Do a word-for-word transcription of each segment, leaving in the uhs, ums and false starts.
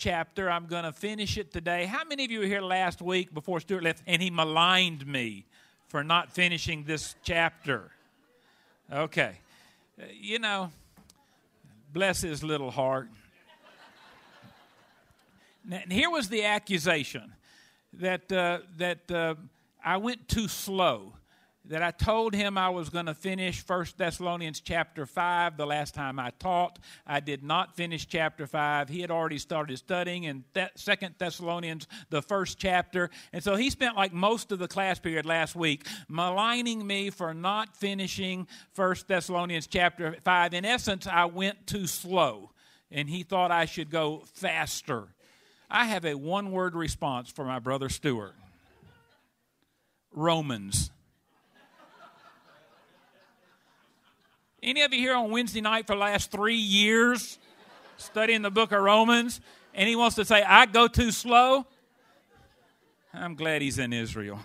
chapter. I'm going to finish it today. How many of you were here last week before Stuart left and he maligned me for not finishing this chapter? Okay. Uh, you know, bless his little heart. Now, and here was the accusation that uh, that uh, I went too slow, that I told him I was going to finish First Thessalonians chapter five the last time I taught. I did not finish chapter five. He had already started studying in Second Thessalonians, the first chapter. And so he spent like most of the class period last week maligning me for not finishing First Thessalonians chapter five. In essence, I went too slow, and he thought I should go faster. I have a one-word response for my brother Stuart. Romans. Any of you here on Wednesday night for the last three years studying the book of Romans, and he wants to say, I go too slow? I'm glad he's in Israel.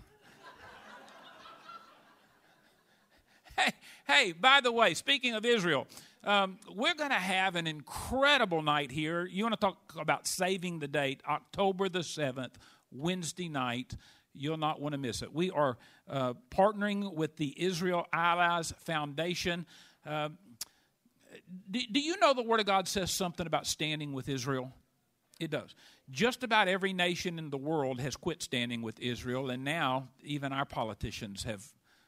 Hey, hey, by the way, speaking of Israel, um, we're going to have an incredible night here. You want to talk about saving the date, October the seventh, Wednesday night. You'll not want to miss it. We are uh, partnering with the Israel Allies Foundation. Uh, do, do you know the Word of God says something about standing with Israel? It does. Just about every nation in the world has quit standing with Israel, and now even our politicians have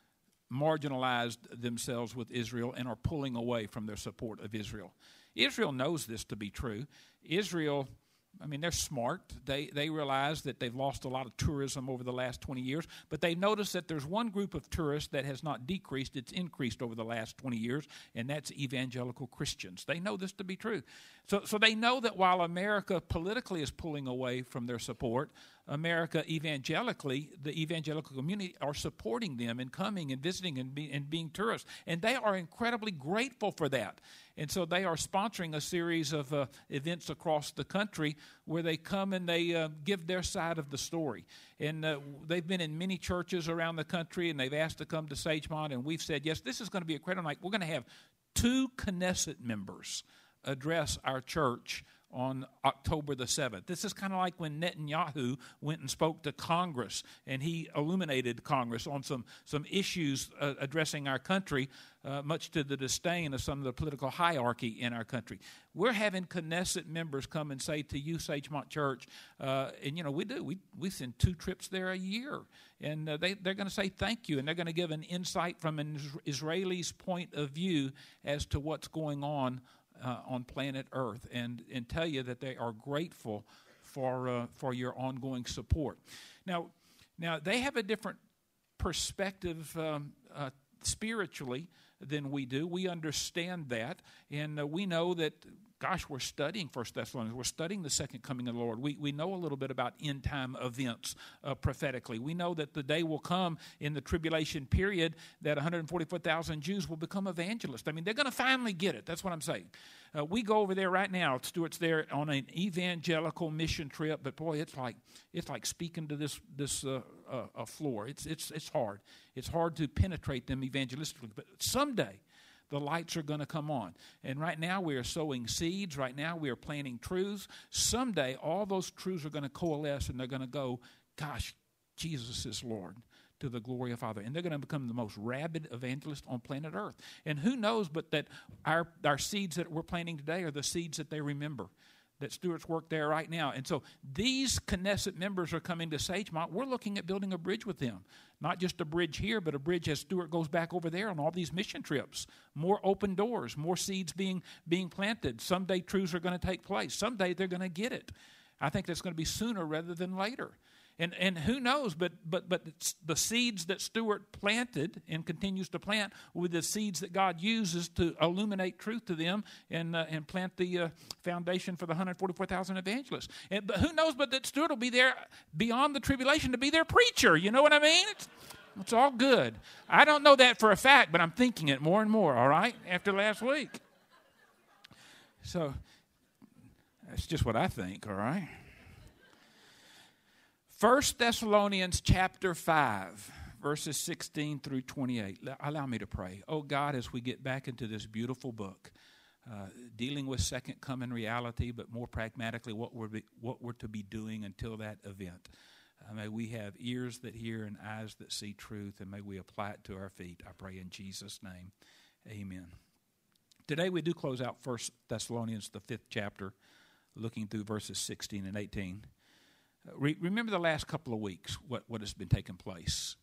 marginalized themselves with Israel and are pulling away from their support of Israel. Israel knows this to be true. Israel, I mean, they're smart. They they realize that they've lost a lot of tourism over the last twenty years, but they notice that there's one group of tourists that has not decreased, it's increased over the last twenty years, and that's evangelical Christians. They know this to be true. So, so they know that while America politically is pulling away from their support, America evangelically, the evangelical community are supporting them and coming and visiting and, be, and being tourists. And they are incredibly grateful for that. And so they are sponsoring a series of uh, events across the country where they come and they uh, give their side of the story. And uh, they've been in many churches around the country, and they've asked to come to Sagemont, and we've said, yes, this is going to be a incredible night. We're going to have two Knesset members address our church on October the seventh. This is kind of like when Netanyahu went and spoke to Congress, and he illuminated Congress on some, some issues uh, addressing our country, uh, much to the disdain of some of the political hierarchy in our country. We're having Knesset members come and say to you, Sagemont Church, uh, and you know, we do, we, we send two trips there a year, and uh, they, they're going to say thank you, and they're going to give an insight from an Israeli's point of view as to what's going on Uh, on planet Earth, and, and tell you that they are grateful for uh, for your ongoing support. Now, now they have a different perspective um, uh, spiritually than we do. We understand that, and uh, we know that, gosh, we're studying First Thessalonians. We're studying the second coming of the Lord. We we know a little bit about end-time events uh, prophetically. We know that the day will come in the tribulation period that one hundred forty-four thousand Jews will become evangelists. I mean, they're going to finally get it. That's what I'm saying. Uh, we go over there right now. Stuart's there on an evangelical mission trip, but boy, it's like it's like speaking to this this uh, uh, floor. It's it's it's hard. It's hard to penetrate them evangelistically. But someday the lights are going to come on. And right now we are sowing seeds. Right now we are planting truths. Someday all those truths are going to coalesce, and they're going to go, gosh, Jesus is Lord, to the glory of Father. And they're going to become the most rabid evangelist on planet Earth. And who knows but that our, our seeds that we're planting today are the seeds that they remember, that Stuart's work there right now. And so these Knesset members are coming to Sagemont. We're looking at building a bridge with them. Not just a bridge here, but a bridge as Stuart goes back over there on all these mission trips. More open doors, more seeds being, being planted. Someday truths are going to take place. Someday they're going to get it. I think that's going to be sooner rather than later. And and who knows, but but but the seeds that Stuart planted and continues to plant were the seeds that God uses to illuminate truth to them and uh, and plant the uh, foundation for the one hundred forty-four thousand evangelists. And, but who knows but that Stuart will be there beyond the tribulation to be their preacher. You know what I mean? It's, it's all good. I don't know that for a fact, but I'm thinking it more and more, all right, after last week. So that's just what I think, all right? First Thessalonians chapter five, verses sixteen through twenty-eight. Allow me to pray. Oh God, as we get back into this beautiful book, uh, dealing with second coming reality, but more pragmatically what we're, be, what we're to be doing until that event. Uh, may we have ears that hear and eyes that see truth, and may we apply it to our feet. I pray in Jesus' name, amen. Today we do close out First Thessalonians, the fifth chapter, looking through verses sixteen and eighteen. Uh, re- remember the last couple of weeks, what, what has been taking place.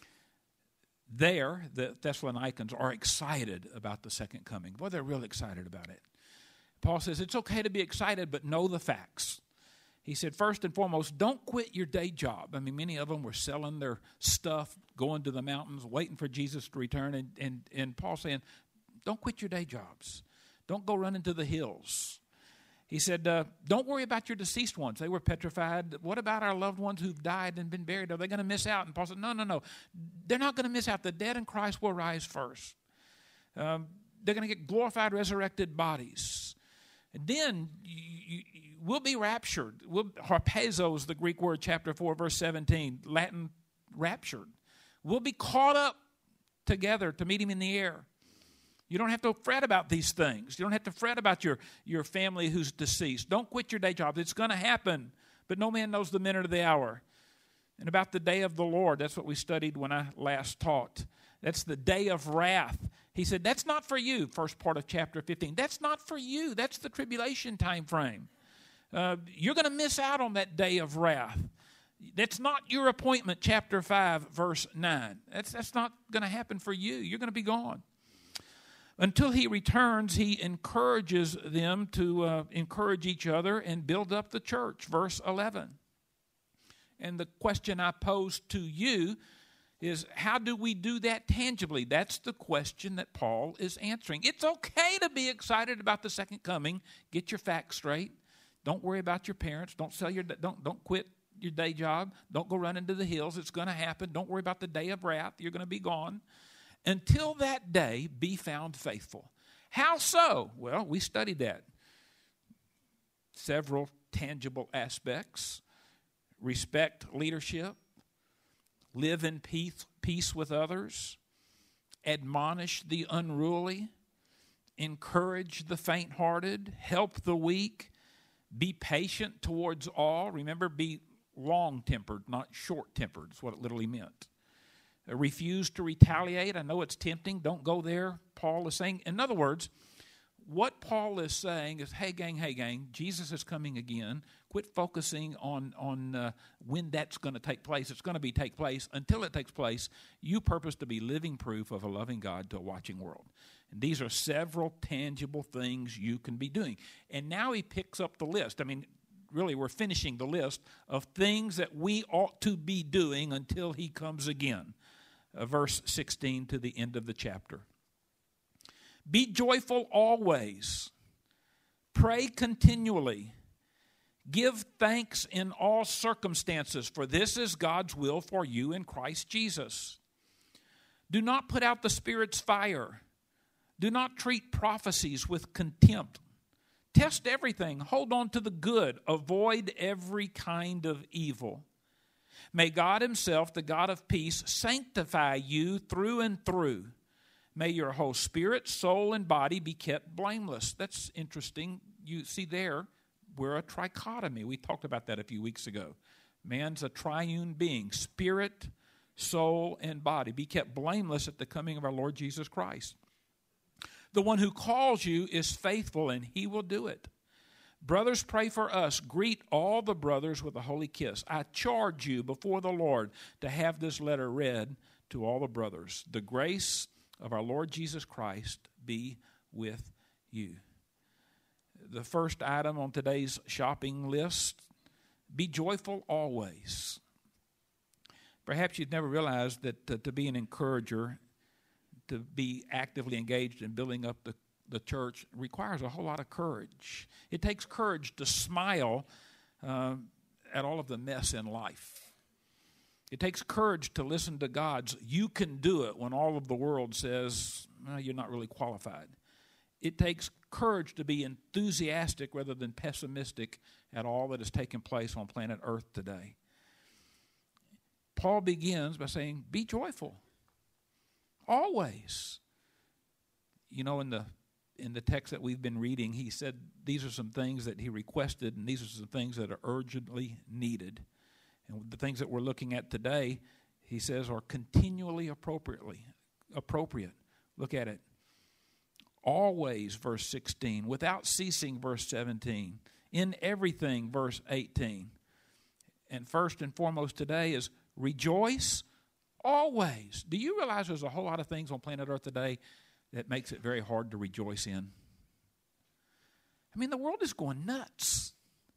There, the Thessalonians are excited about the second coming. Boy, they're real excited about it. Paul says it's okay to be excited, but know the facts. He said, first and foremost, don't quit your day job. I mean, many of them were selling their stuff, going to the mountains, waiting for Jesus to return. And, and, and Paul saying, don't quit your day jobs. Don't go run into the hills. He said, uh, don't worry about your deceased ones. They were petrified. What about our loved ones who've died and been buried? Are they going to miss out? And Paul said, no, no, no. They're not going to miss out. The dead in Christ will rise first. Um, they're going to get glorified, resurrected bodies. And then you, you, we'll be raptured. We'll, harpazo is the Greek word, chapter four, verse seventeen, Latin raptured. We'll be caught up together to meet him in the air. You don't have to fret about these things. You don't have to fret about your, your family who's deceased. Don't quit your day job. It's going to happen, but no man knows the minute or the hour. And about the day of the Lord, that's what we studied when I last taught. That's the day of wrath. He said, that's not for you, first part of chapter fifteen. That's not for you. That's the tribulation time frame. Uh, you're going to miss out on that day of wrath. That's not your appointment, chapter five, verse nine. That's, that's not going to happen for you. You're going to be gone. Until he returns, he encourages them to uh, encourage each other and build up the church, verse eleven. And the question I pose to you is, how do we do that tangibly? That's the question that Paul is answering. It's okay to be excited about the second coming. Get your facts straight. Don't worry about your parents. Don't sell your don't don't quit your day job. Don't go run into the hills. It's going to happen. Don't worry about the day of wrath. You're going to be gone. Until that day, be found faithful. How so? Well, we studied that. Several tangible aspects. Respect leadership. Live in peace, peace with others. Admonish the unruly. Encourage the faint-hearted. Help the weak. Be patient towards all. Remember, be long-tempered, not short-tempered. That's what it literally meant. Refuse to retaliate. I know it's tempting. Don't go there, Paul is saying. In other words, what Paul is saying is, hey, gang, hey, gang, Jesus is coming again. Quit focusing on, on uh, when that's going to take place. It's going to be take place. Until it takes place, you purpose to be living proof of a loving God to a watching world. And these are several tangible things you can be doing. And now he picks up the list. I mean, really, we're finishing the list of things that we ought to be doing until he comes again. Uh, verse sixteen to the end of the chapter. Be joyful always. Pray continually. Give thanks in all circumstances, for this is God's will for you in Christ Jesus. Do not put out the Spirit's fire. Do not treat prophecies with contempt. Test everything. Hold on to the good. Avoid every kind of evil. May God himself, the God of peace, sanctify you through and through. May your whole spirit, soul, and body be kept blameless. That's interesting. You see there, we're a trichotomy. We talked about that a few weeks ago. Man's a triune being, spirit, soul, and body. Be kept blameless at the coming of our Lord Jesus Christ. The one who calls you is faithful, and he will do it. Brothers, pray for us. Greet all the brothers with a holy kiss. I charge you before the Lord to have this letter read to all the brothers. The grace of our Lord Jesus Christ be with you. The first item on today's shopping list, be joyful always. Perhaps you've never realized that uh, to be an encourager, to be actively engaged in building up the The church requires a whole lot of courage. It takes courage to smile uh, at all of the mess in life. It takes courage to listen to God's "you can do it" when all of the world says, well, you're not really qualified. It takes courage to be enthusiastic rather than pessimistic at all that is taking place on planet Earth today. Paul begins by saying, be joyful. Always. You know, in the in the text that we've been reading, he said these are some things that he requested, and these are some things that are urgently needed. And the things that we're looking at today, he says, are continually appropriately appropriate. Look at it. Always, verse sixteen. Without ceasing, verse seventeen. In everything, verse eighteen. And first and foremost today is rejoice always. Do you realize there's a whole lot of things on planet Earth today that makes it very hard to rejoice in? I mean, the world is going nuts.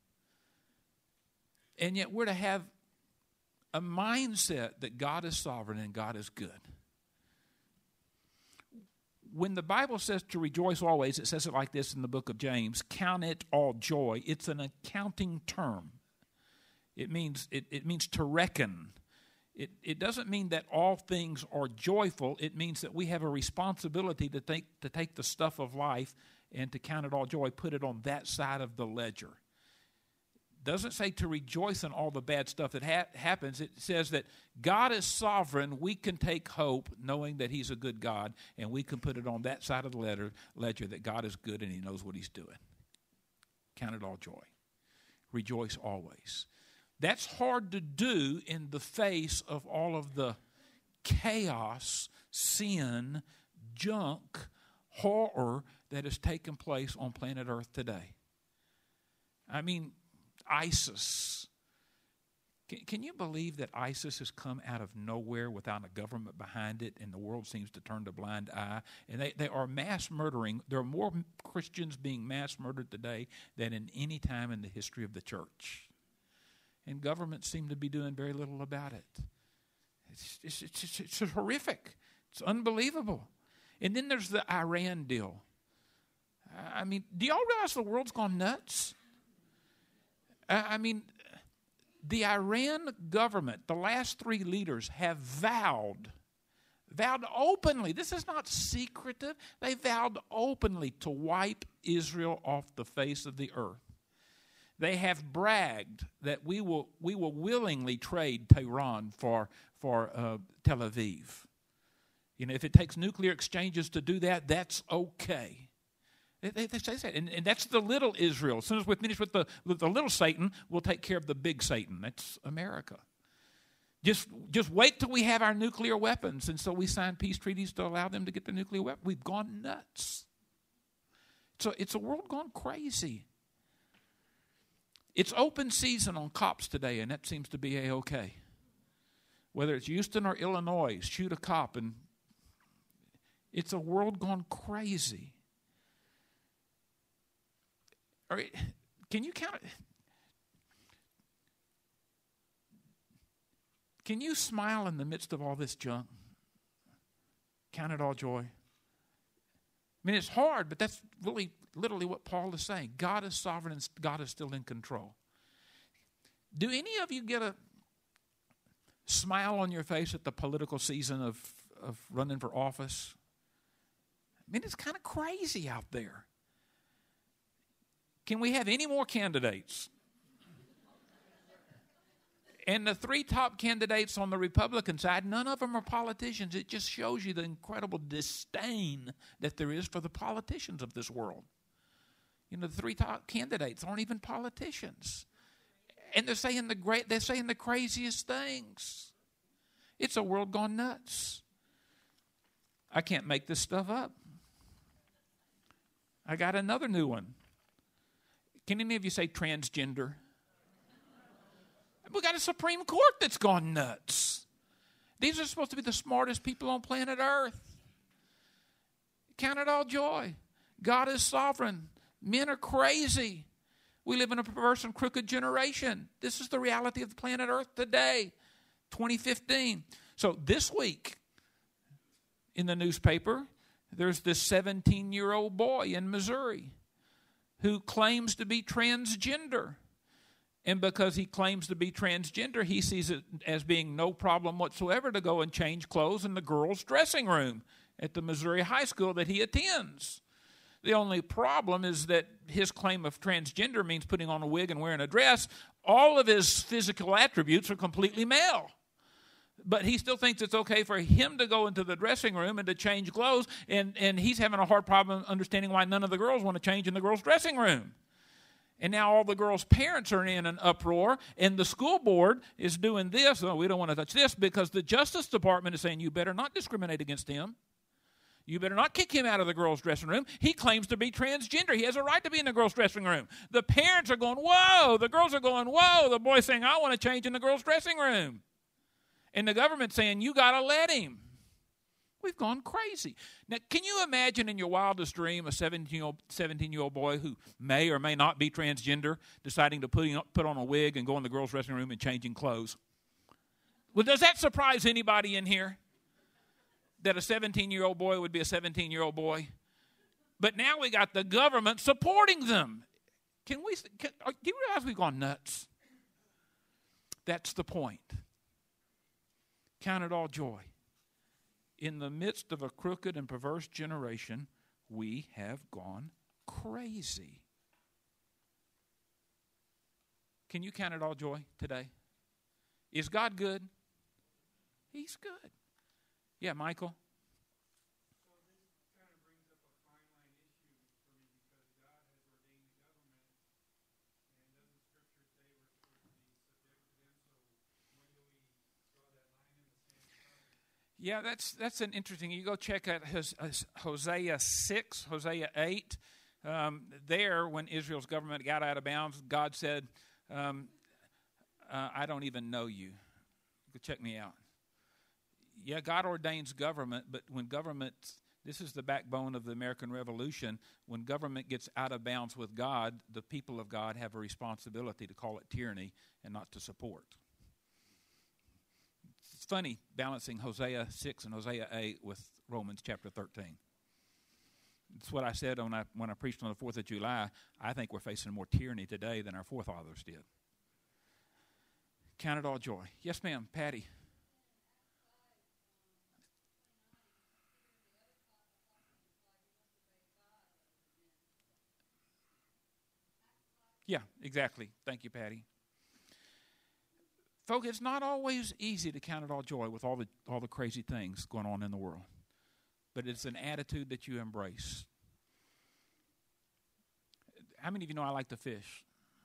And yet we're to have a mindset that God is sovereign and God is good. When the Bible says to rejoice always, it says it like this in the book of James, count it all joy. It's an accounting term. It means it, it means to reckon. It, it doesn't mean that all things are joyful. It means that we have a responsibility to take, to take the stuff of life and to count it all joy, put it on that side of the ledger. Doesn't say to rejoice in all the bad stuff that ha- happens. It says that God is sovereign. We can take hope knowing that he's a good God, and we can put it on that side of the ledger, ledger that God is good and he knows what he's doing. Count it all joy. Rejoice always. That's hard to do in the face of all of the chaos, sin, junk, horror that has taken place on planet Earth today. I mean, ISIS. Can, can you believe that ISIS has come out of nowhere without a government behind it, and the world seems to turn a blind eye? And they, they are mass murdering. There are more Christians being mass murdered today than in any time in the history of the church. And governments seem to be doing very little about it. It's, it's, it's, it's, it's horrific. It's unbelievable. And then there's the Iran deal. I mean, do y'all realize the world's gone nuts? I mean, the Iran government, the last three leaders have vowed, vowed openly, this is not secretive, they vowed openly to wipe Israel off the face of the earth. They have bragged that we will we will willingly trade Tehran for, for uh, Tel Aviv. You know, if it takes nuclear exchanges to do that, that's okay. They, they say that, and, and that's the little Israel. As soon as we finish with the with the little Satan, we'll take care of the big Satan. That's America. Just just wait till we have our nuclear weapons, and so we sign peace treaties to allow them to get the nuclear weapons. We've gone nuts. So it's a world gone crazy. It's open season on cops today, and that seems to be a-okay. Whether it's Houston or Illinois, shoot a cop, and it's a world gone crazy. All right, can you count it? Can you smile in the midst of all this junk? Count it all joy. I mean, it's hard, but that's really literally what Paul is saying. God is sovereign and God is still in control. Do any of you get a smile on your face at the political season of, of running for office? I mean, it's kind of crazy out there. Can we have any more candidates? And the three top candidates on the Republican side, none of them are politicians. It just shows you the incredible disdain that there is for the politicians of this world. You know, the three top candidates aren't even politicians. And they're saying the great they're saying the craziest things. It's a world gone nuts. I can't make this stuff up. I got another new one. Can any of you say transgender? We got a Supreme Court that's gone nuts. These are supposed to be the smartest people on planet Earth. Count it all joy. God is sovereign. Men are crazy. We live in a perverse and crooked generation. This is the reality of the planet Earth today, twenty fifteen. So this week in the newspaper, there's this seventeen-year-old boy in Missouri who claims to be transgender. And because he claims to be transgender, he sees it as being no problem whatsoever to go and change clothes in the girls' dressing room at the Missouri high school that he attends. The only problem is that his claim of transgender means putting on a wig and wearing a dress. All of his physical attributes are completely male. But he still thinks it's okay for him to go into the dressing room and to change clothes, and, and he's having a hard problem understanding why none of the girls want to change in the girls' dressing room. And now all the girls' parents are in an uproar, and the school board is doing this. Oh, we don't want to touch this, because the Justice Department is saying, you better not discriminate against him. You better not kick him out of the girls' dressing room. He claims to be transgender. He has a right to be in the girls' dressing room. The parents are going, whoa. The girls are going, whoa. The boy's saying, I want to change in the girls' dressing room. And the government's saying, you got to let him. We've gone crazy. Now, can you imagine in your wildest dream a seventeen-year-old boy who may or may not be transgender deciding to put, put on a wig and go in the girls' dressing room and changing clothes? Well, does that surprise anybody in here? That a seventeen-year-old boy would be a seventeen-year-old boy? But now we got the government supporting them. Can we? Can, do you realize we've gone nuts? That's the point. Count it all joy. In the midst of a crooked and perverse generation, we have gone crazy. Can you count it all joy today? Is God good? He's good. Yeah, Michael? So this kind of brings up a fine line issue for me, because God has ordained the government, and doesn't Scripture say we're supposed to be subject to them? So when do we draw that line in the sand? Yeah, that's that's an interesting. You go check out Hosea six, Hosea eight. Um, there, when Israel's government got out of bounds, God said, um, uh, I don't even know you. Go check me out. Yeah, God ordains government, but when government, this is the backbone of the American Revolution, when government gets out of bounds with God, the people of God have a responsibility to call it tyranny and not to support. It's funny balancing Hosea six and Hosea eight with Romans chapter thirteen. It's what I said when I, when I preached on the fourth of July. I think we're facing more tyranny today than our forefathers did. Count it all joy. Yes, ma'am, Patty. Yeah, exactly. Thank you, Patty. Folks, it's not always easy to count it all joy with all the all the crazy things going on in the world. But it's an attitude that you embrace. How many of you know I like to fish?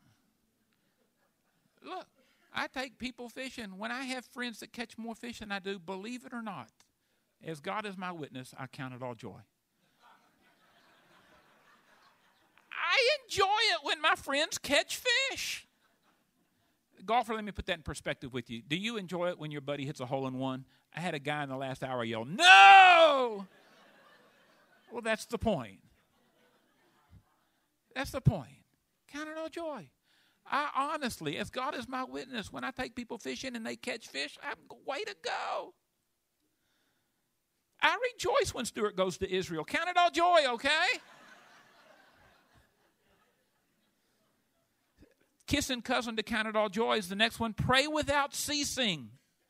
Look, I take people fishing. When I have friends that catch more fish than I do, believe it or not, as God is my witness, I count it all joy. I enjoy it when my friends catch fish. Golfer, let me put that in perspective with you. Do you enjoy it when your buddy hits a hole in one? I had a guy in the last hour yell, no! Well, that's the point. That's the point. Count it all joy. I honestly, as God is my witness, when I take people fishing and they catch fish, I'm way to go. I rejoice when Stuart goes to Israel. Count it all joy, okay? Kissing cousin to count it all joy is the next one. Pray without ceasing.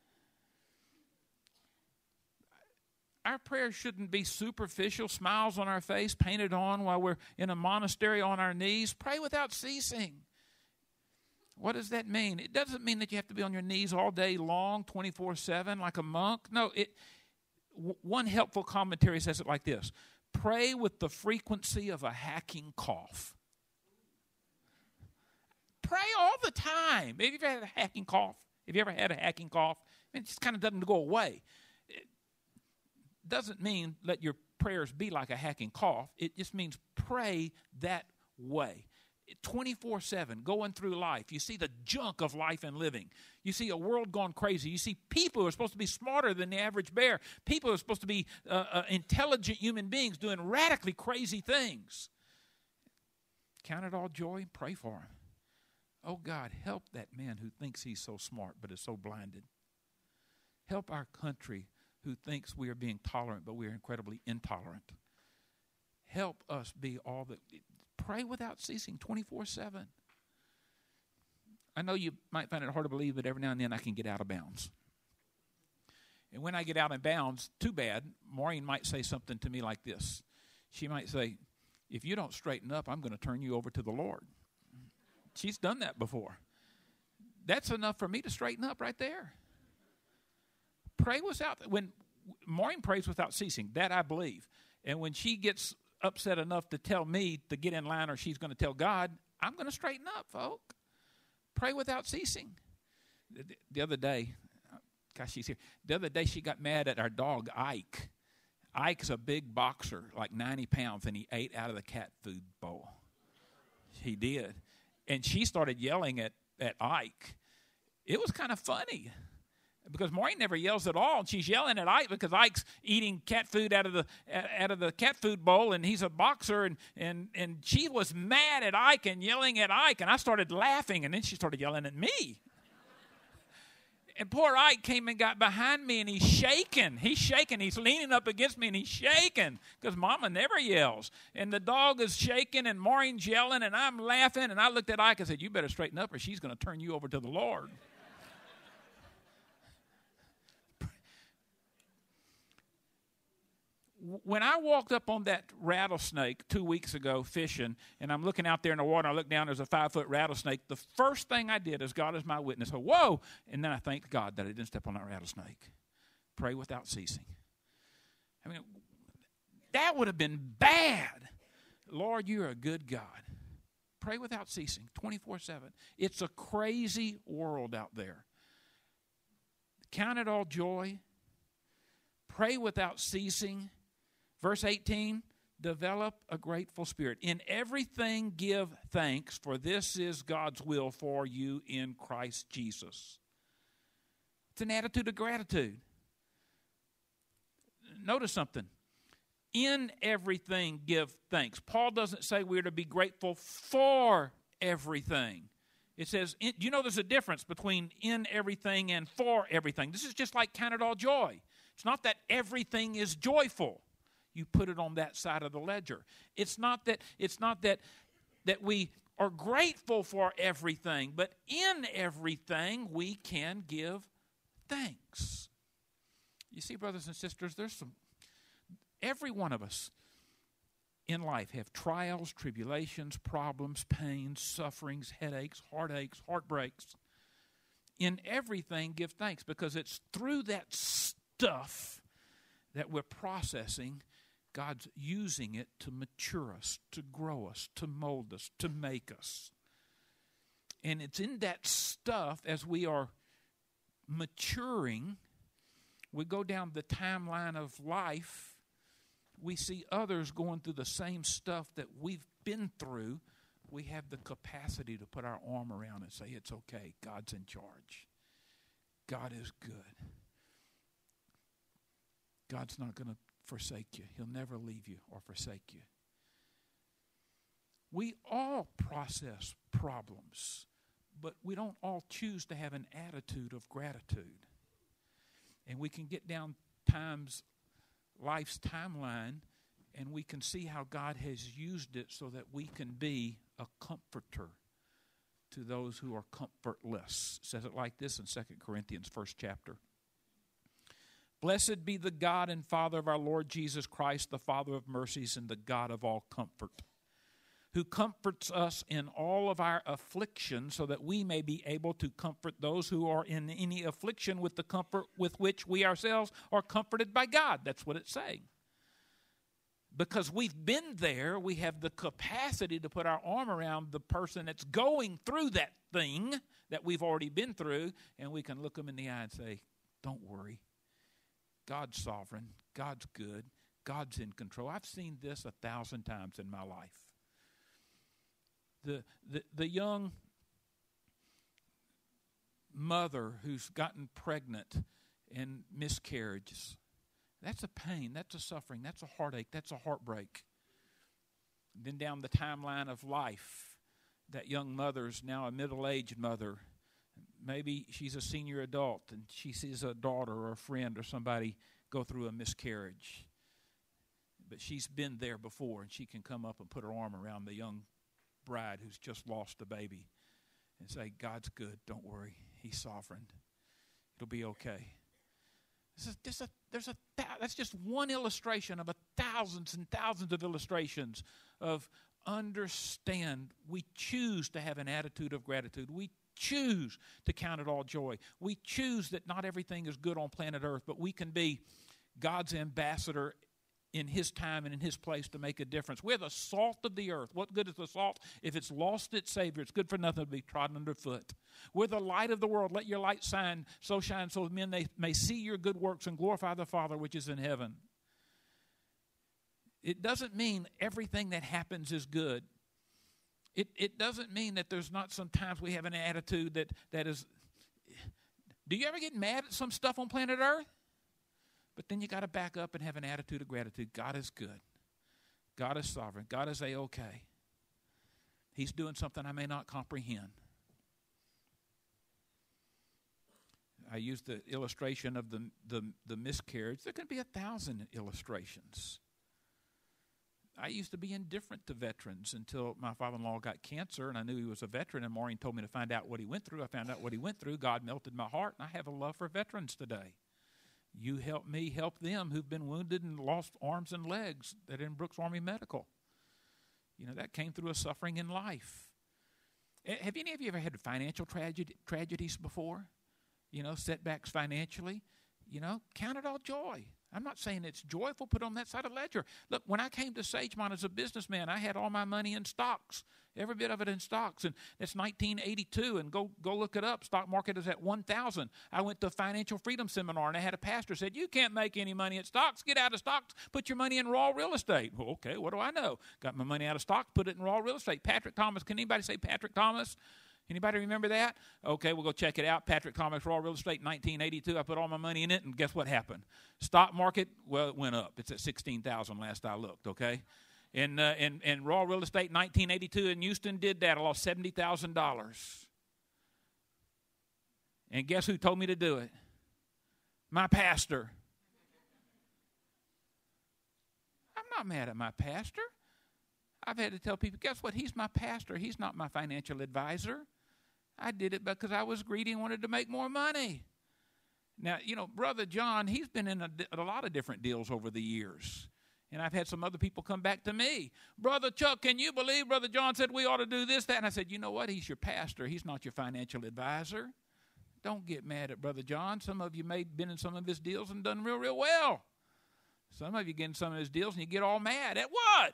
Our prayers shouldn't be superficial, smiles on our face, painted on while we're in a monastery on our knees. Pray without ceasing. What does that mean? It doesn't mean that you have to be on your knees all day long, twenty-four seven, like a monk. No, it. W- one helpful commentary says it like this. Pray with the frequency of a hacking cough. Pray all the time. Have you ever had a hacking cough? Have you ever had a hacking cough? I mean, it just kind of doesn't go away. It doesn't mean let your prayers be like a hacking cough. It just means pray that way. twenty-four seven, going through life. You see the junk of life and living. You see a world gone crazy. You see people who are supposed to be smarter than the average bear. People who are supposed to be uh, uh, intelligent human beings doing radically crazy things. Count it all joy and pray for them. Oh, God, help that man who thinks he's so smart but is so blinded. Help our country who thinks we are being tolerant but we are incredibly intolerant. Help us be all that. Pray without ceasing, twenty-four seven. I know you might find it hard to believe, but every now and then I can get out of bounds. And when I get out of bounds, too bad, Maureen might say something to me like this. She might say, if you don't straighten up, I'm going to turn you over to the Lord. She's done that before. That's enough for me to straighten up right there. Pray without, when Maureen prays without ceasing, that I believe. And when she gets upset enough to tell me to get in line or she's going to tell God, I'm going to straighten up, folk. Pray without ceasing. The, the other day, gosh, she's here. The other day she got mad at our dog, Ike. Ike's a big boxer, like ninety pounds, and he ate out of the cat food bowl. He did. And she started yelling at, at Ike. It was kind of funny because Maureen never yells at all. And she's yelling at Ike because Ike's eating cat food out of the out of the cat food bowl, and he's a boxer. And, and, and she was mad at Ike and yelling at Ike. And I started laughing, and then she started yelling at me. And poor Ike came and got behind me, and he's shaking. He's shaking. He's leaning up against me, and he's shaking because Mama never yells. And the dog is shaking, and Maureen's yelling, and I'm laughing. And I looked at Ike and said, you better straighten up or she's going to turn you over to the Lord. When I walked up on that rattlesnake two weeks ago fishing, and I'm looking out there in the water, and I look down, there's a five-foot rattlesnake, the first thing I did is, God is my witness. So, whoa! And then I thanked God that I didn't step on that rattlesnake. Pray without ceasing. I mean, that would have been bad. Lord, you're a good God. Pray without ceasing, twenty-four seven. It's a crazy world out there. Count it all joy. Pray without ceasing. Verse eighteen, develop a grateful spirit. In everything give thanks, for this is God's will for you in Christ Jesus. It's an attitude of gratitude. Notice something. In everything give thanks. Paul doesn't say we're to be grateful for everything. It says, in, you know there's a difference between in everything and for everything. This is just like count it all joy. It's not that everything is joyful. You put it on that side of the ledger. It's not that it's not that that we are grateful for everything, but in everything we can give thanks. You see, brothers and sisters, there's some every one of us in life have trials, tribulations, problems, pains, sufferings, headaches, heartaches, heartbreaks. In everything give thanks, because it's through that stuff that we're processing. God's using it to mature us, to grow us, to mold us, to make us. And it's in that stuff, as we are maturing, we go down the timeline of life, we see others going through the same stuff that we've been through. We have the capacity to put our arm around and say, it's okay, God's in charge. God is good. God's not going to forsake you. He'll never leave you or forsake you. We all process problems, but we don't all choose to have an attitude of gratitude. And we can get down times, life's timeline, and we can see how God has used it so that we can be a comforter to those who are comfortless. It says it like this in Second Corinthians, first chapter. Blessed be the God and Father of our Lord Jesus Christ, the Father of mercies and the God of all comfort, who comforts us in all of our affliction, so that we may be able to comfort those who are in any affliction with the comfort with which we ourselves are comforted by God. That's what it's saying. Because we've been there, we have the capacity to put our arm around the person that's going through that thing that we've already been through, and we can look them in the eye and say, don't worry. God's sovereign. God's good. God's in control. I've seen this a thousand times in my life. The, the, the young mother who's gotten pregnant and miscarriages, that's a pain, that's a suffering, that's a heartache, that's a heartbreak. Then down the timeline of life, that young mother's now a middle-aged mother. Maybe she's a senior adult and she sees a daughter or a friend or somebody go through a miscarriage. But she's been there before, and she can come up and put her arm around the young bride who's just lost a baby and say, God's good, don't worry, He's sovereign. It'll be okay. This is just a, there's a, that's just one illustration of a thousands and thousands of illustrations of understand. We choose to have an attitude of gratitude. We choose to count it all joy. We choose that not everything is good on planet Earth, but we can be God's ambassador in His time and in His place to make a difference. We're the salt of the earth. What good is the salt? If it's lost its Savior, it's good for nothing to be trodden underfoot. We're the light of the world. Let your light shine, so shine, so men they may see your good works and glorify the Father which is in heaven. It doesn't mean everything that happens is good. It it doesn't mean that there's not sometimes we have an attitude that, that is... Do you ever get mad at some stuff on planet Earth? But then you got to back up and have an attitude of gratitude. God is good. God is sovereign. God is A-OK. He's doing something I may not comprehend. I used the illustration of the, the, the miscarriage. There could be a thousand illustrations. I used to be indifferent to veterans until my father-in-law got cancer, and I knew he was a veteran, and Maureen told me to find out what he went through. I found out what he went through. God melted my heart, and I have a love for veterans today. You help me help them who've been wounded and lost arms and legs that are in Brooks Army Medical. You know, that came through a suffering in life. Have any of you ever had financial tragedy, tragedies before? You know, setbacks financially? You know, count it all joy. I'm not saying it's joyful, put on that side of the ledger. Look, when I came to Sagemont as a businessman, I had all my money in stocks, every bit of it in stocks. And it's nineteen eighty-two, and go go look it up. Stock market is at one thousand. I went to a financial freedom seminar, and I had a pastor said, you can't make any money at stocks. Get out of stocks. Put your money in raw real estate. Well, okay, what do I know? Got my money out of stocks, put it in raw real estate. Patrick Thomas. Can anybody say Patrick Thomas? Anybody remember that? Okay, we'll go check it out. Patrick Thomas, Raw Real Estate, nineteen eighty-two. I put all my money in it, and guess what happened? Stock market, well, it went up. It's at sixteen thousand last I looked, okay? And, uh, and, and Raw Real Estate, nineteen eighty-two in Houston did that. I lost seventy thousand dollars. And guess who told me to do it? My pastor. I'm not mad at my pastor. I've had to tell people, guess what? He's my pastor. He's not my financial advisor. I did it because I was greedy and wanted to make more money. Now, you know, Brother John, he's been in a, a lot of different deals over the years. And I've had some other people come back to me. Brother Chuck, can you believe Brother John said we ought to do this, that? And I said, you know what? He's your pastor. He's not your financial advisor. Don't get mad at Brother John. Some of you may have been in some of his deals and done real, real well. Some of you get in some of his deals and you get all mad. At what?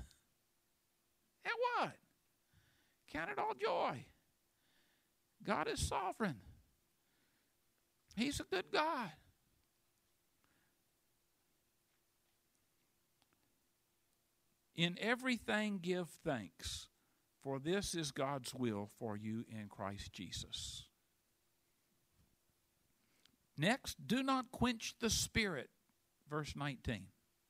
At what? Count it all joy. God is sovereign. He's a good God. In everything give thanks, for this is God's will for you in Christ Jesus. Next, do not quench the Spirit, verse nineteen.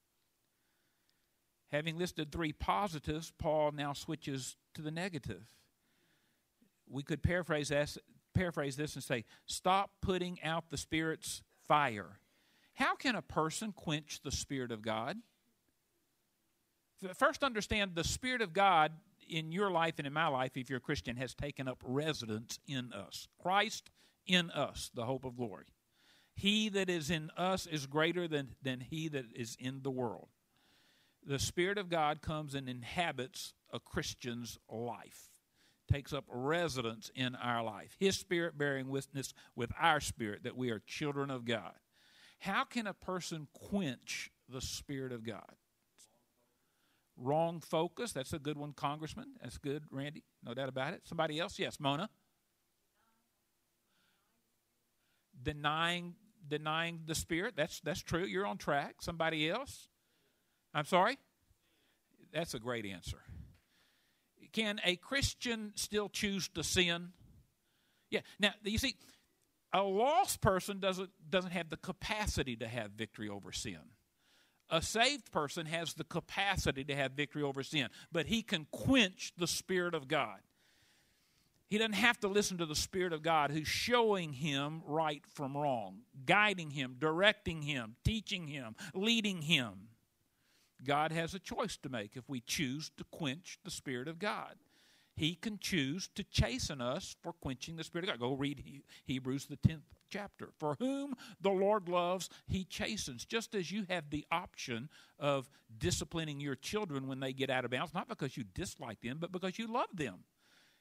Having listed three positives, Paul now switches to the negative. We could paraphrase this, paraphrase this and say, stop putting out the Spirit's fire. How can a person quench the Spirit of God? First, understand the Spirit of God in your life and in my life, if you're a Christian, has taken up residence in us. Christ in us, the hope of glory. He that is in us is greater than, than he that is in the world. The Spirit of God comes and inhabits a Christian's life, takes up residence in our life. His Spirit bearing witness with our spirit that we are children of God. How can a person quench the Spirit of God? Wrong focus. That's a good one, Congressman. That's good, Randy. No doubt about it. Somebody else? Yes, Mona. Denying, denying the Spirit. That's that's true. You're on track. Somebody else? I'm sorry? That's a great answer. Can a Christian still choose to sin? Yeah. Now, you see, a lost person doesn't doesn't have the capacity to have victory over sin. A saved person has the capacity to have victory over sin, but he can quench the Spirit of God. He doesn't have to listen to the Spirit of God who's showing him right from wrong, guiding him, directing him, teaching him, leading him. God has a choice to make if we choose to quench the Spirit of God. He can choose to chasten us for quenching the Spirit of God. Go read Hebrews, the tenth chapter. For whom the Lord loves, he chastens. Just as you have the option of disciplining your children when they get out of bounds, not because you dislike them, but because you love them.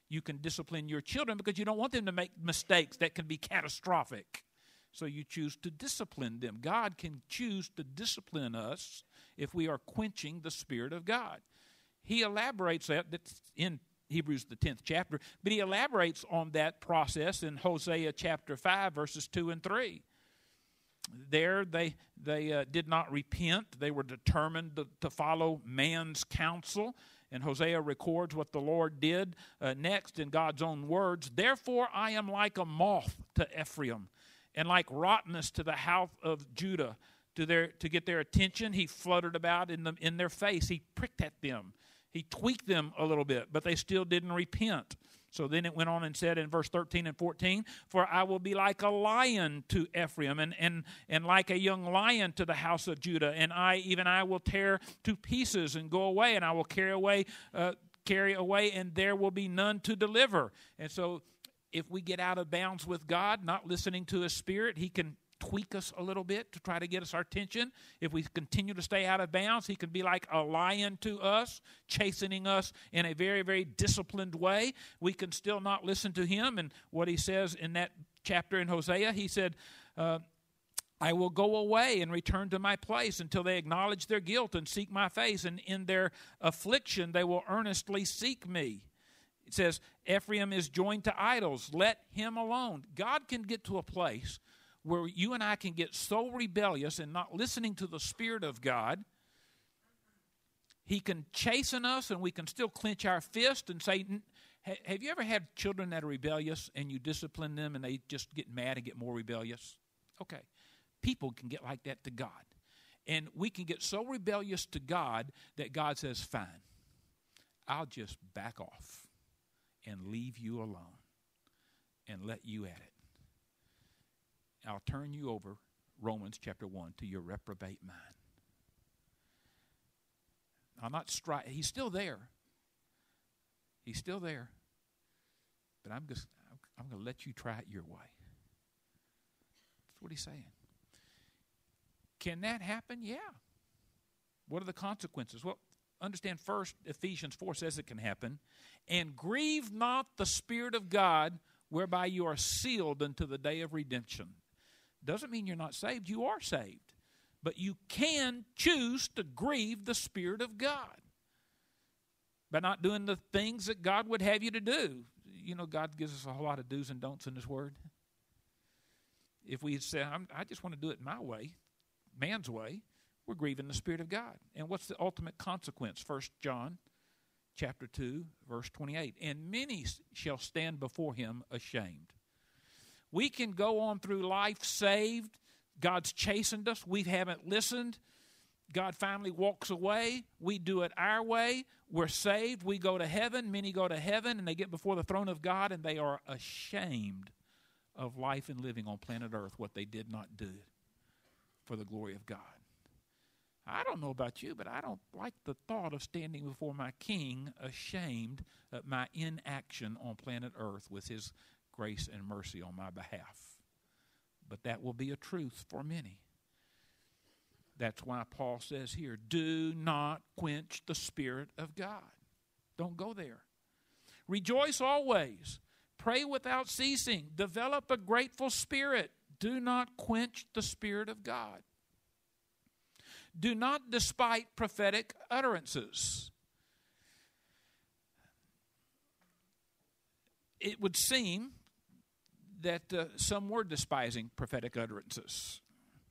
You can discipline your children because you don't want them to make mistakes that can be catastrophic. So you choose to discipline them. God can choose to discipline us if we are quenching the Spirit of God. He elaborates that, that's in Hebrews the tenth chapter, but he elaborates on that process in Hosea chapter five, verses two and three. There they they uh, did not repent. They were determined to, to follow man's counsel. And Hosea records what the Lord did uh, next in God's own words. Therefore I am like a moth to Ephraim, and like rottenness to the house of Judah. To their to get their attention, he fluttered about in them in their face. He pricked at them. He tweaked them a little bit, but they still didn't repent. So then it went on and said in verse thirteen and fourteen, for I will be like a lion to Ephraim, and, and, and like a young lion to the house of Judah, and I even I will tear to pieces and go away, and I will carry away, uh, carry away, and there will be none to deliver. And so if we get out of bounds with God, not listening to His Spirit, He can tweak us a little bit to try to get us our attention. If we continue to stay out of bounds, he can be like a lion to us, chastening us in a very, very disciplined way. We can still not listen to him. And what he says in that chapter in Hosea, he said, uh, I will go away and return to my place until they acknowledge their guilt and seek my face. And in their affliction, they will earnestly seek me. It says, Ephraim is joined to idols. Let him alone. God can get to a place where you and I can get so rebellious and not listening to the Spirit of God. He can chasten us, and we can still clench our fist and say, have you ever had children that are rebellious and you discipline them and they just get mad and get more rebellious? Okay. People can get like that to God. And we can get so rebellious to God that God says, fine, I'll just back off and leave you alone and let you at it. I'll turn you over, Romans chapter one, to your reprobate mind. I'm not stri- He's still there. He's still there. But I'm just I'm going to let you try it your way. That's what he's saying. Can that happen? Yeah. What are the consequences? Well, understand first, Ephesians four says it can happen. And grieve not the Spirit of God, whereby you are sealed unto the day of redemption. Doesn't mean you're not saved. You are saved. But you can choose to grieve the Spirit of God by not doing the things that God would have you to do. You know, God gives us a whole lot of do's and don'ts in His Word. If we say, I'm, I just want to do it my way, man's way, we're grieving the Spirit of God. And what's the ultimate consequence? First John chapter two, verse twenty-eight. And many shall stand before Him ashamed. We can go on through life saved. God's chastened us. We haven't listened. God finally walks away. We do it our way. We're saved. We go to heaven. Many go to heaven, and they get before the throne of God, and they are ashamed of life and living on planet Earth, what they did not do for the glory of God. I don't know about you, but I don't like the thought of standing before my King ashamed of my inaction on planet Earth with His grace and mercy on my behalf. But that will be a truth for many. That's why Paul says here, do not quench the Spirit of God. Don't go there. Rejoice always. Pray without ceasing. Develop a grateful spirit. Do not quench the Spirit of God. Do not despise prophetic utterances. It would seem that uh, some were despising prophetic utterances.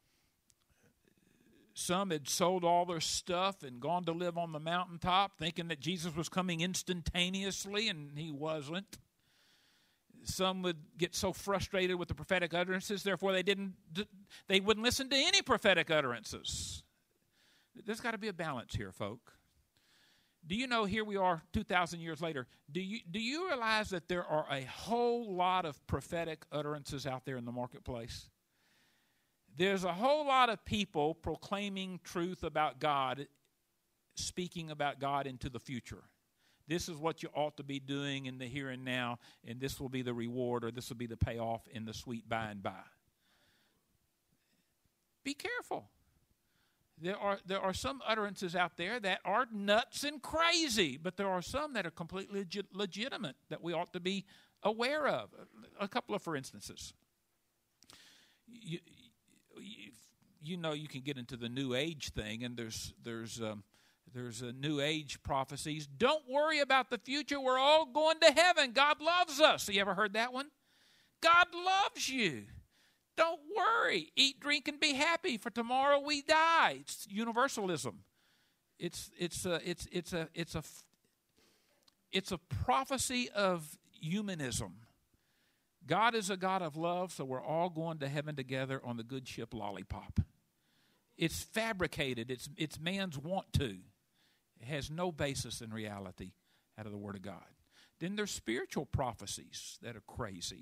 Some had sold all their stuff and gone to live on the mountaintop thinking that Jesus was coming instantaneously, and He wasn't. Some would get so frustrated with the prophetic utterances, therefore they didn't they wouldn't listen to any prophetic utterances. There's got to be a balance here, folk. Do you know, here we are two thousand years later, do you do you realize that there are a whole lot of prophetic utterances out there in the marketplace? There's a whole lot of people proclaiming truth about God, speaking about God into the future. This is what you ought to be doing in the here and now, and this will be the reward, or this will be the payoff in the sweet by and by. Be careful. There are, there are some utterances out there that are nuts and crazy, but there are some that are completely legit, legitimate that we ought to be aware of. A couple of for instances. You, you, you know you can get into the New Age thing, and there's there's um, there's a New Age prophecies. Don't worry about the future. We're all going to heaven. God loves us. You ever heard that one? God loves you. Don't worry. Eat, drink, and be happy, for tomorrow we die. It's universalism. It's it's a it's it's a it's a it's a prophecy of humanism. God is a God of love, so we're all going to heaven together on the good ship Lollipop. It's fabricated. It's it's man's want to. It has no basis in reality out of the Word of God. Then there's spiritual prophecies that are crazy.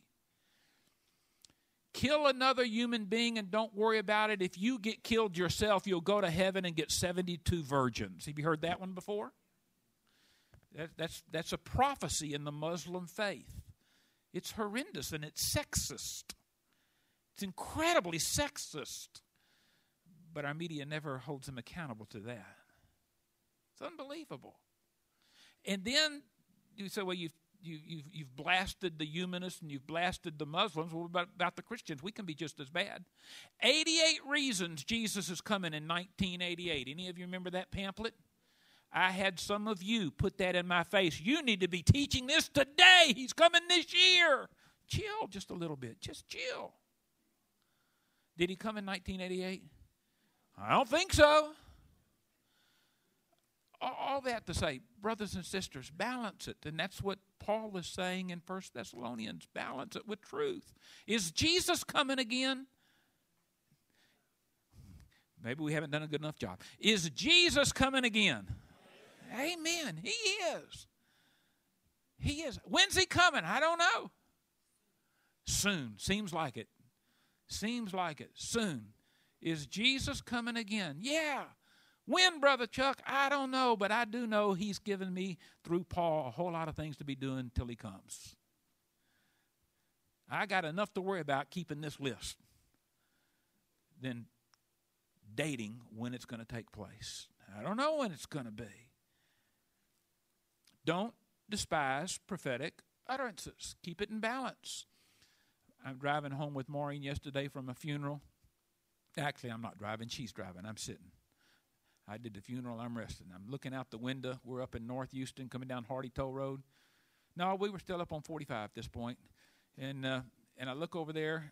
Kill another human being and don't worry about it. If you get killed yourself, you'll go to heaven and get seventy-two virgins. Have you heard that one before? That, that's, that's a prophecy in the Muslim faith. It's horrendous and it's sexist. It's incredibly sexist. But our media never holds them accountable to that. It's unbelievable. And then you say, well, you've You, you've, you've blasted the humanists and you've blasted the Muslims. What about, about the Christians? We can be just as bad. eighty-eight reasons Jesus is coming in nineteen eighty-eight. Any of you remember that pamphlet? I had some of you put that in my face. You need to be teaching this today. He's coming this year. Chill just a little bit. Just chill. Did he come in nineteen eighty-eight? I don't think so. All that to say, brothers and sisters, balance it. And that's what Paul is saying in First Thessalonians. Balance it with truth. Is Jesus coming again? Maybe we haven't done a good enough job. Is Jesus coming again? Amen. He is. He is. When's he coming? I don't know. Soon. Seems like it. Seems like it. Soon. Is Jesus coming again? Yeah. When, Brother Chuck? I don't know, but I do know he's given me, through Paul, a whole lot of things to be doing until he comes. I got enough to worry about keeping this list than dating when it's going to take place. I don't know when it's going to be. Don't despise prophetic utterances. Keep it in balance. I'm driving home with Maureen yesterday from a funeral. Actually, I'm not driving. She's driving. I'm sitting. I did the funeral. I'm resting. I'm looking out the window. We're up in North Houston, coming down Hardy Toll Road. No, we were still up on forty-five at this point. And uh, and I look over there,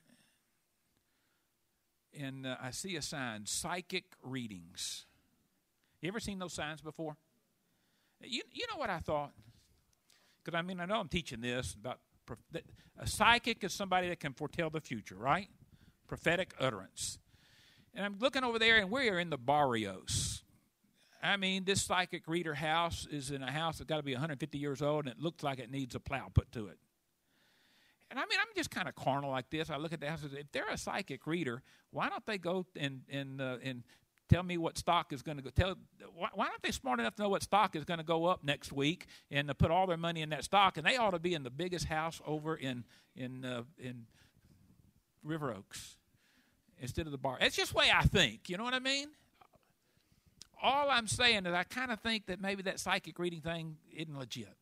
and uh, I see a sign, psychic readings. You ever seen those signs before? You you know what I thought? Because, I mean, I know I'm teaching this about a psychic is somebody that can foretell the future, right? Prophetic utterance. And I'm looking over there, and we are in the barrios. I mean, this psychic reader house is in a house that's got to be one hundred fifty years old, and it looks like it needs a plow put to it. And I mean, I'm just kind of carnal like this. I look at the house and say, if they're a psychic reader, why don't they go and and uh, and tell me what stock is going to go? Tell why, why aren't they smart enough to know what stock is going to go up next week and to put all their money in that stock? And they ought to be in the biggest house over in in uh, in River Oaks instead of the bar. It's just the way I think. You know what I mean? All I'm saying is I kind of think that maybe that psychic reading thing isn't legit.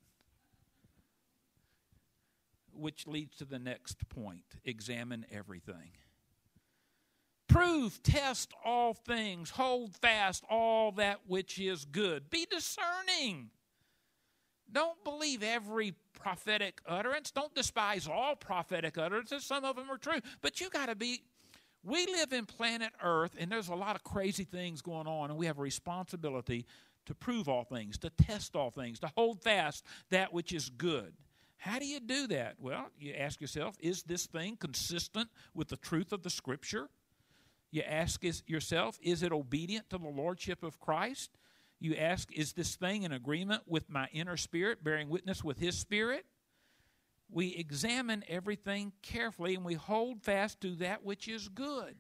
Which leads to the next point. Examine everything. Prove, test all things. Hold fast all that which is good. Be discerning. Don't believe every prophetic utterance. Don't despise all prophetic utterances. Some of them are true. But you got to be... We live in planet Earth, and there's a lot of crazy things going on, and we have a responsibility to prove all things, to test all things, to hold fast that which is good. How do you do that? Well, you ask yourself, is this thing consistent with the truth of the Scripture? You ask yourself, is it obedient to the Lordship of Christ? You ask, is this thing in agreement with my inner spirit, bearing witness with His Spirit? We examine everything carefully, and we hold fast to that which is good.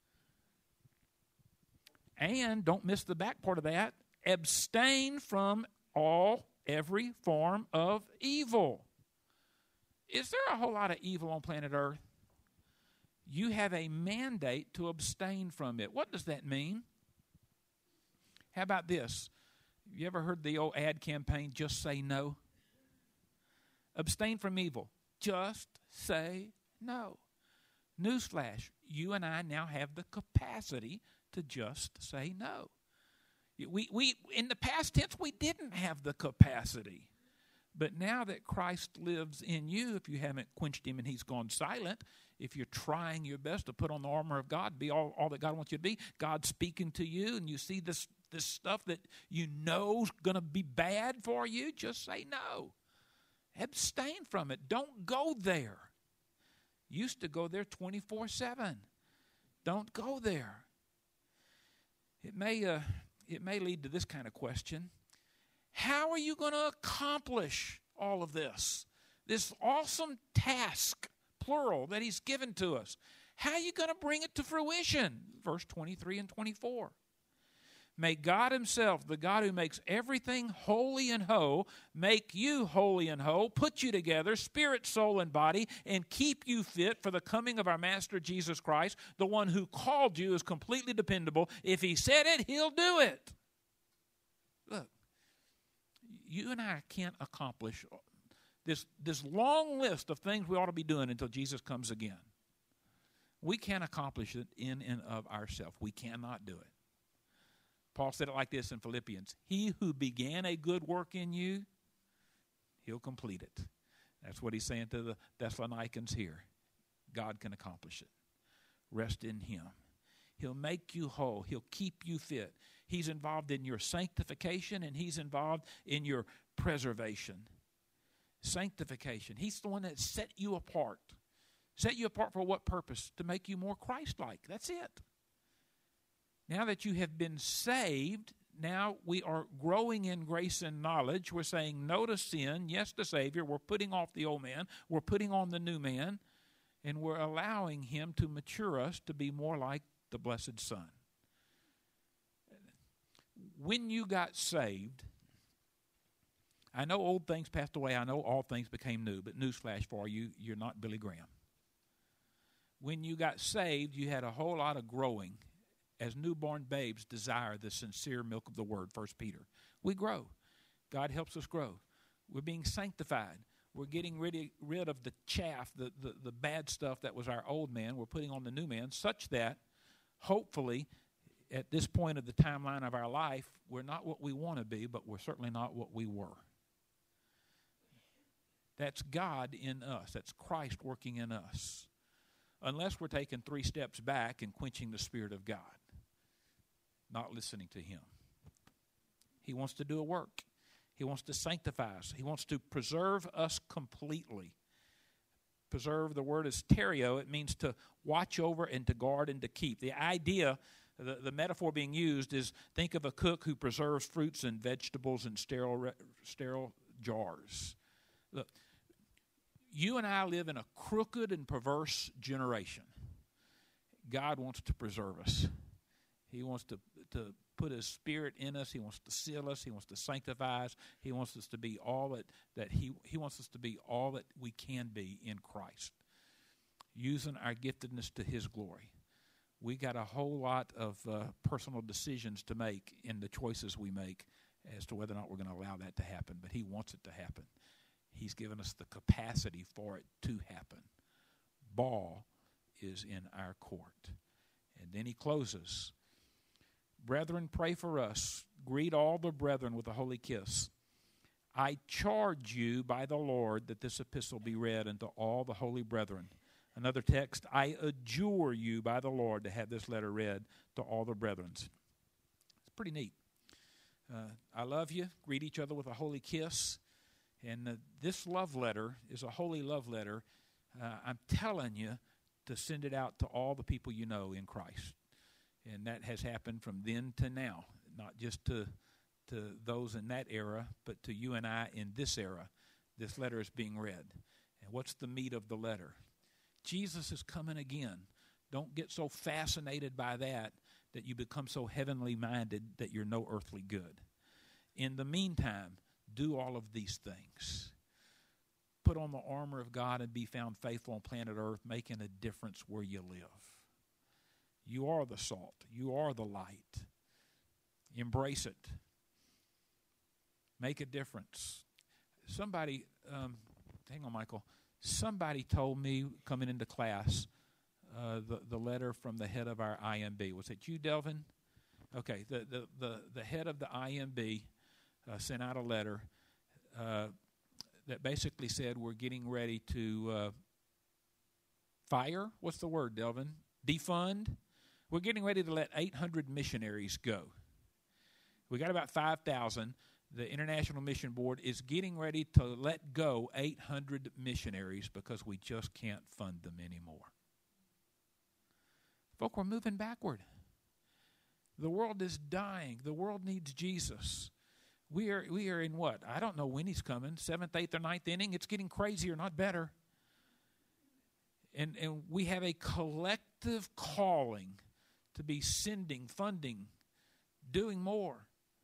And, don't miss the back part of that, abstain from all, every form of evil. Is there a whole lot of evil on planet Earth? You have a mandate to abstain from it. What does that mean? How about this? You ever heard the old ad campaign, just say no? Abstain from evil. Just say no. Newsflash, you and I now have the capacity to just say no. We, we, in the past tense, we didn't have the capacity. But now that Christ lives in you, if you haven't quenched him and he's gone silent, if you're trying your best to put on the armor of God, be all, all that God wants you to be, God's speaking to you, and you see this, this stuff that you know is going to be bad for you, just say no. Abstain from it. Don't go there. Used to go there twenty-four seven. Don't go there. It may, uh, it may lead to this kind of question. How are you going to accomplish all of this? This awesome task, plural, that he's given to us. How are you going to bring it to fruition? Verse twenty-three and twenty-four. May God himself, the God who makes everything holy and whole, make you holy and whole, put you together, spirit, soul, and body, and keep you fit for the coming of our Master Jesus Christ. The one who called you is completely dependable. If he said it, he'll do it. Look, you and I can't accomplish this, this long list of things we ought to be doing until Jesus comes again. We can't accomplish it in and of ourselves. We cannot do it. Paul said it like this in Philippians. He who began a good work in you, he'll complete it. That's what he's saying to the Thessalonians here. God can accomplish it. Rest in him. He'll make you whole. He'll keep you fit. He's involved in your sanctification, and he's involved in your preservation. Sanctification. He's the one that set you apart. Set you apart for what purpose? To make you more Christ-like. That's it. Now that you have been saved, now we are growing in grace and knowledge. We're saying no to sin, yes to Savior. We're putting off the old man. We're putting on the new man. And we're allowing him to mature us to be more like the blessed Son. When you got saved, I know old things passed away. I know all things became new. But newsflash for you, you're not Billy Graham. When you got saved, you had a whole lot of growing. As newborn babes desire the sincere milk of the word, First Peter. We grow. God helps us grow. We're being sanctified. We're getting rid, rid of the chaff, the, the, the bad stuff that was our old man. We're putting on the new man, such that, hopefully, at this point of the timeline of our life, we're not what we want to be, but we're certainly not what we were. That's God in us. That's Christ working in us. Unless we're taking three steps back and quenching the Spirit of God. Not listening to him. He wants to do a work. He wants to sanctify us. He wants to preserve us completely. Preserve, the word is terio. It means to watch over and to guard and to keep. The idea, the, the metaphor being used is, think of a cook who preserves fruits and vegetables in sterile, sterile jars. Look, you and I live in a crooked and perverse generation. God wants to preserve us. He wants to, to put his Spirit in us. He wants to seal us. He wants to sanctify us. He wants us to be all that, that he, he wants us to be all that we can be in Christ, using our giftedness to his glory. We got a whole lot of uh, personal decisions to make in the choices we make as to whether or not we're going to allow that to happen, but he wants it to happen. He's given us the capacity for it to happen. Ball is in our court. And then he closes. Brethren, pray for us. Greet all the brethren with a holy kiss. I charge you by the Lord that this epistle be read unto all the holy brethren. Another text, I adjure you by the Lord to have this letter read to all the brethren. It's pretty neat. Uh, I love you. Greet each other with a holy kiss. And uh, this love letter is a holy love letter. Uh, I'm telling you to send it out to all the people you know in Christ. And that has happened from then to now, not just to to those in that era, but to you and I in this era. This letter is being read. And what's the meat of the letter? Jesus is coming again. Don't get so fascinated by that that you become so heavenly minded that you're no earthly good. In the meantime, do all of these things. Put on the armor of God and be found faithful on planet Earth, making a difference where you live. You are the salt. You are the light. Embrace it. Make a difference. Somebody, um, hang on, Michael. Somebody told me coming into class uh, the, the letter from the head of our I M B. Was it you, Delvin? Okay, the, the, the, the head of the I M B uh, sent out a letter uh, that basically said we're getting ready to uh, fire. What's the word, Delvin? Defund. We're getting ready to let eight hundred missionaries go. We got about five thousand. The International Mission Board is getting ready to let go eight hundred missionaries because we just can't fund them anymore. Folk, we're moving backward. The world is dying. The world needs Jesus. We are we are in what? I don't know when he's coming. Seventh, eighth, or ninth inning. It's getting crazier, not better. And and we have a collective calling to be sending, funding, doing more.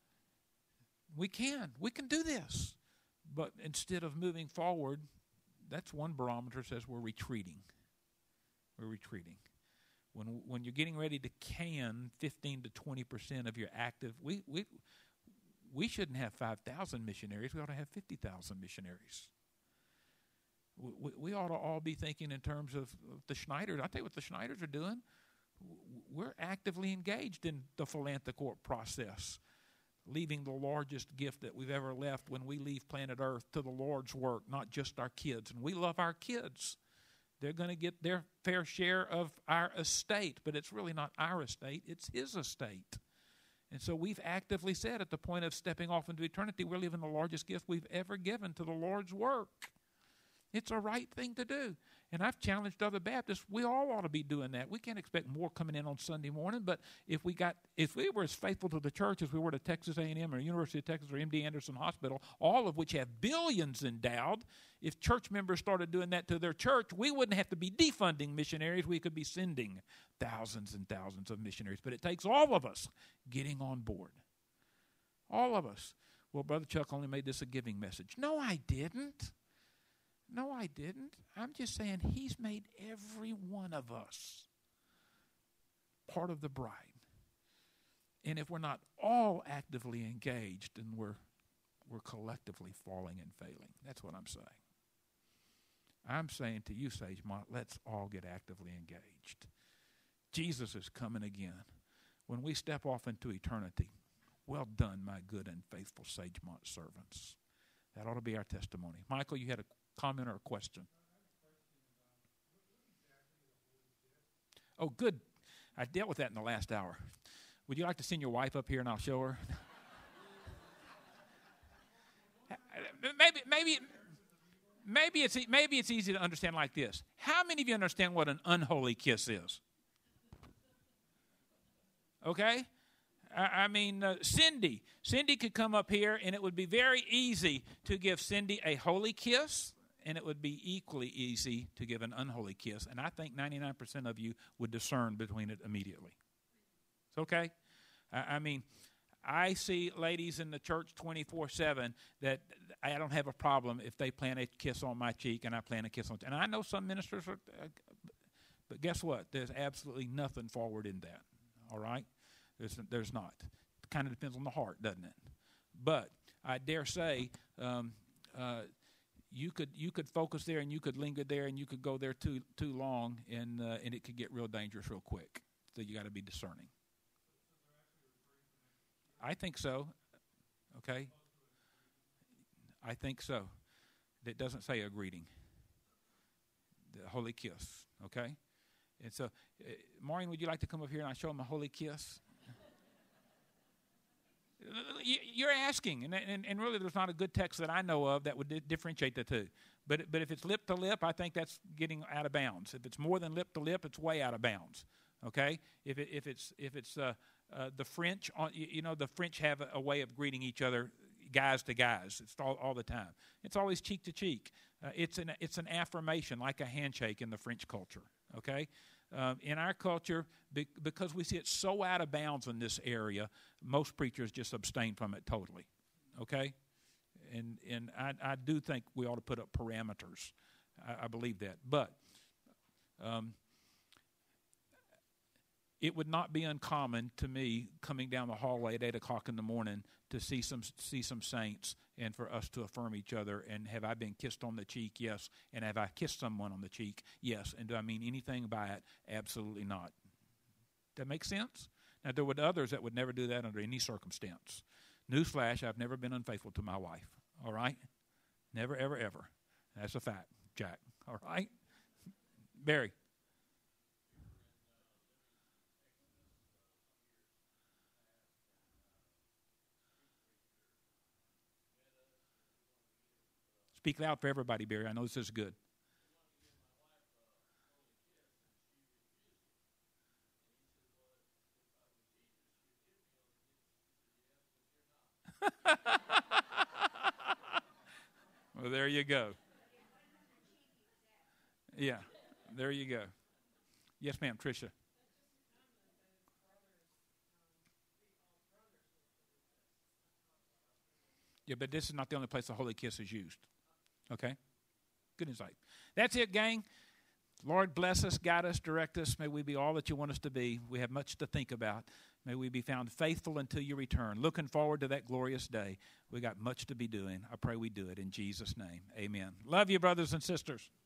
We can. We can do this. But instead of moving forward, that's one barometer says we're retreating. We're retreating. When when you're getting ready to can fifteen to twenty percent of your active, we we we shouldn't have five thousand missionaries. We ought to have fifty thousand missionaries. We, we ought to all be thinking in terms of the Schneiders. I'll tell you what the Schneiders are doing. We're actively engaged in the philanthropic process, leaving the largest gift that we've ever left when we leave planet Earth to the Lord's work, not just our kids. And we love our kids. They're going to get their fair share of our estate, but it's really not our estate, it's his estate. And so we've actively said at the point of stepping off into eternity, we're leaving the largest gift we've ever given to the Lord's work. It's a right thing to do. And I've challenged other Baptists, we all ought to be doing that. We can't expect more coming in on Sunday morning, but if we got, if we were as faithful to the church as we were to Texas A and M or University of Texas or M D Anderson Hospital, all of which have billions endowed, if church members started doing that to their church, we wouldn't have to be defunding missionaries. We could be sending thousands and thousands of missionaries. But it takes all of us getting on board. All of us. Well, Brother Chuck only made this a giving message. No, I didn't. No, I didn't. I'm just saying he's made every one of us part of the bride. And if we're not all actively engaged, then we're we're collectively falling and failing. That's what I'm saying. I'm saying to you, Sagemont, let's all get actively engaged. Jesus is coming again. When we step off into eternity, well done, my good and faithful Sagemont servants. That ought to be our testimony. Michael, you had a comment or a question? Oh, good. I dealt with that in the last hour. Would you like to send your wife up here and I'll show her? maybe, maybe, maybe it's maybe it's easy to understand like this. How many of you understand what an unholy kiss is? Okay. I mean, uh, Cindy. Cindy could come up here, and it would be very easy to give Cindy a holy kiss, and it would be equally easy to give an unholy kiss. And I think ninety-nine percent of you would discern between it immediately. It's okay? I, I mean, I see ladies in the church twenty-four seven that I don't have a problem if they plant a kiss on my cheek and I plant a kiss on. And I know some ministers are, uh, but guess what? There's absolutely nothing forward in that. All right? There's, there's not. It kind of depends on the heart, doesn't it? But I dare say um, uh, you could you could focus there and you could linger there and you could go there too too long and uh, and it could get real dangerous real quick. So you got to be discerning. I think so. Okay. I think so. It doesn't say a greeting. The holy kiss. Okay. And so, uh, Maureen, would you like to come up here and I show him a holy kiss? You're asking, and, and and really there's not a good text that I know of that would di- differentiate the two. But but if it's lip to lip, I think that's getting out of bounds. If it's more than lip to lip, it's way out of bounds. Okay? If it, if it's if it's uh, uh, the French, on, you, you know, the French have a, a way of greeting each other, guys to guys. It's all all the time. It's always cheek to cheek. Uh, it's an it's an affirmation, like a handshake in the French culture. Okay? Um, in our culture, be, because we see it so out of bounds in this area, most preachers just abstain from it totally, okay? And and I, I do think we ought to put up parameters. I, I believe that. But um, it would not be uncommon to me coming down the hallway at eight o'clock in the morning to see some see some saints and for us to affirm each other. And have I been kissed on the cheek? Yes. And have I kissed someone on the cheek? Yes. And do I mean anything by it? Absolutely not. That makes sense? Now, there would others that would never do that under any circumstance. Newsflash, I've never been unfaithful to my wife. All right? Never, ever, ever. That's a fact, Jack. All right? Barry. Speak loud for everybody, Barry. I know this is good. Well, there you go. Yeah, there you go. Yes, ma'am, Tricia. Yeah, but this is not the only place the holy kiss is used. Okay? Good insight. That's it, gang. Lord, bless us, guide us, direct us. May we be all that you want us to be. We have much to think about. May we be found faithful until you return. Looking forward to that glorious day. We got much to be doing. I pray we do it in Jesus' name. Amen. Love you, brothers and sisters.